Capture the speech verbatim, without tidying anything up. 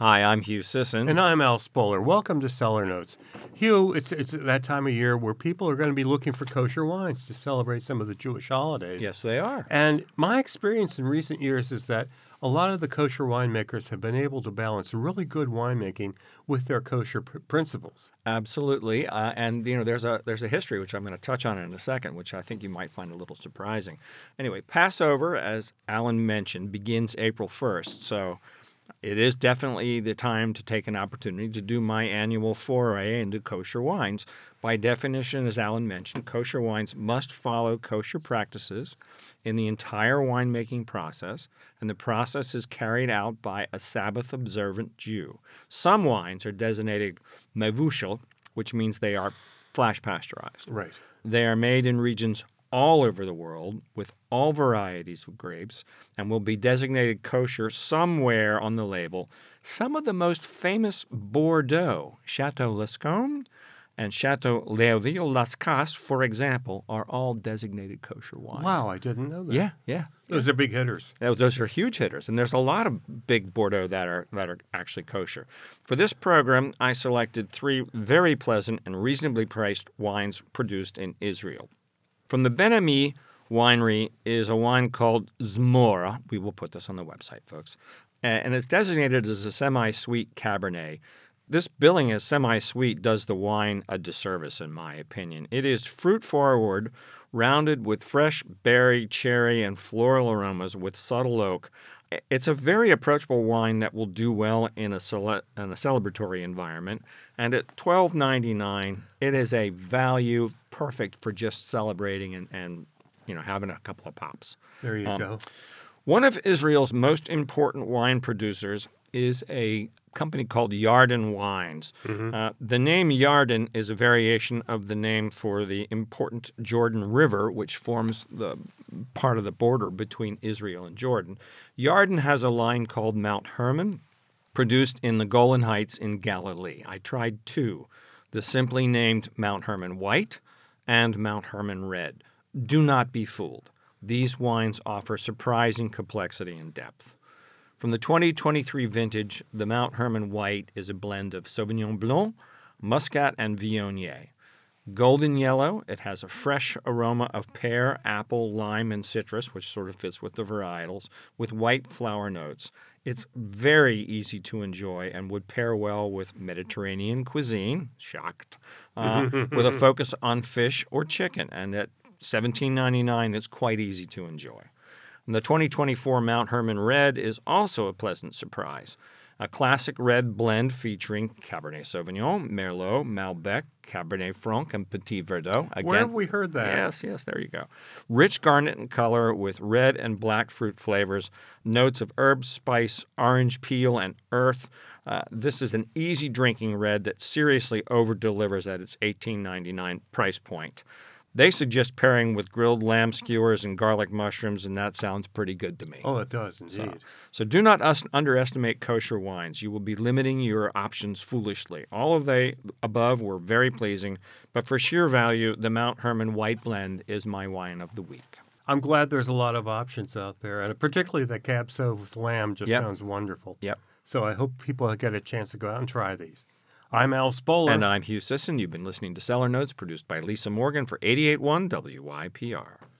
Hi, I'm Hugh Sisson. And I'm Al Spoler. Welcome to Cellar Notes. Hugh, it's it's that time of year where people are going to be looking for kosher wines to celebrate some of the Jewish holidays. Yes, they are. And my experience in recent years is that a lot of the kosher winemakers have been able to balance really good winemaking with their kosher pr- principles. Absolutely. Uh, and, you know, there's a there's a history, which I'm going to touch on in a second, which I think you might find a little surprising. Anyway, Passover, as Alan mentioned, begins April first. So it is definitely the time to take an opportunity to do my annual foray into kosher wines. By definition, as Alan mentioned, kosher wines must follow kosher practices in the entire winemaking process, and the process is carried out by a Sabbath-observant Jew. Some wines are designated mevushal, which means they are flash pasteurized. Right. They are made in regions all over the world with all varieties of grapes and will be designated kosher somewhere on the label. Some of the most famous Bordeaux, Chateau Lascombe and Chateau Léoville-Las Casses, for example, are all designated kosher wines. Wow, I didn't know that. Yeah, yeah. Those are big hitters. Those are huge hitters, and there's a lot of big Bordeaux that are that are actually kosher. For this program, I selected three very pleasant and reasonably priced wines produced in Israel. From the Ben Ami winery is a wine called Zmora. We will put this on the website, folks. And it's designated as a semi-sweet Cabernet. This billing as semi-sweet does the wine a disservice, in my opinion. It is fruit-forward, rounded with fresh berry, cherry, and floral aromas with subtle oak. It's a very approachable wine that will do well in a, cele- in a celebratory environment. And at twelve ninety-nine, it is a value perfect for just celebrating and, and you know, having a couple of pops. There you Um, go. One of Israel's most important wine producers is a company called Yarden Wines. Mm-hmm. Uh, the name Yarden is a variation of the name for the important Jordan River, which forms the part of the border between Israel and Jordan. Yarden has a line called Mount Hermon, produced in the Golan Heights in Galilee. I tried two, the simply named Mount Hermon White and Mount Hermon Red. Do not be fooled. These wines offer surprising complexity and depth. From the twenty twenty-three vintage, the Mount Hermon White is a blend of Sauvignon Blanc, Muscat, and Viognier. Golden yellow, it has a fresh aroma of pear, apple, lime, and citrus, which sort of fits with the varietals, with white flower notes. It's very easy to enjoy and would pair well with Mediterranean cuisine, shocked, uh, with a focus on fish or chicken. And at seventeen ninety-nine, it's quite easy to enjoy. And the twenty twenty-four Mount Hermon Red is also a pleasant surprise. A classic red blend featuring Cabernet Sauvignon, Merlot, Malbec, Cabernet Franc, and Petit Verdot. Again, Where have we heard that? Yes, yes, there you go. Rich garnet in color with red and black fruit flavors, notes of herb, spice, orange peel, and earth. Uh, this is an easy drinking red that seriously over-delivers at its eighteen ninety-nine price point. They suggest pairing with grilled lamb skewers and garlic mushrooms, and that sounds pretty good to me. Oh, it does indeed. So, so do not us- underestimate kosher wines. You will be limiting your options foolishly. All of the above were very pleasing, but for sheer value, the Mount Hermon White Blend is my wine of the week. I'm glad there's a lot of options out there, and particularly the Cab Sauv with lamb just Yep. sounds wonderful. Yep. So I hope people get a chance to go out and try these. I'm Al Spoler. And I'm Hugh Sisson. You've been listening to Cellar Notes, produced by Lisa Morgan for eighty-eight point one W Y P R.